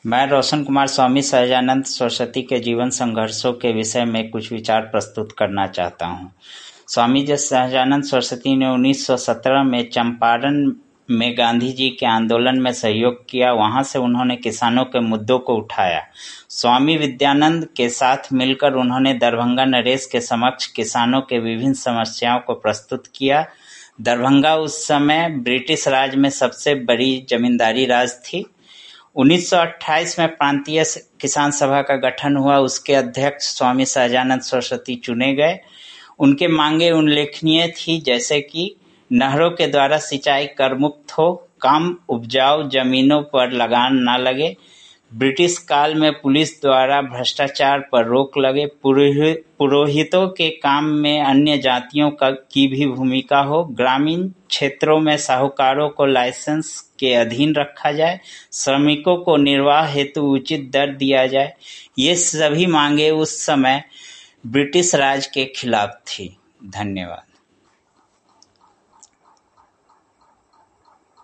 मैं रोशन कुमार स्वामी सहजानंद सरस्वती के जीवन संघर्षों के विषय में कुछ विचार प्रस्तुत करना चाहता हूँ। स्वामी जी सहजानंद सरस्वती ने 1917 में चंपारण में गांधी जी के आंदोलन में सहयोग किया। वहां से उन्होंने किसानों के मुद्दों को उठाया। स्वामी विद्यानंद के साथ मिलकर उन्होंने दरभंगा नरेश के समक्ष किसानों के विभिन्न समस्याओं को प्रस्तुत किया। दरभंगा उस समय ब्रिटिश राज में सबसे बड़ी जमींदारी राज थी। 1928 में प्रांतीय किसान सभा का गठन हुआ। उसके अध्यक्ष स्वामी सहजानंद सरस्वती चुने गए। उनके मांगे उल्लेखनीय थी, जैसे कि नहरों के द्वारा सिंचाई कर मुक्त हो, कम उपजाऊ जमीनों पर लगान न लगे, ब्रिटिश काल में पुलिस द्वारा भ्रष्टाचार पर रोक लगे, पुरोहितों के काम में अन्य जातियों की भी भूमिका हो, ग्रामीण क्षेत्रों में साहूकारों को लाइसेंस के अधीन रखा जाए, श्रमिकों को निर्वाह हेतु उचित दर दिया जाए। ये सभी मांगे उस समय ब्रिटिश राज के खिलाफ थी। धन्यवाद।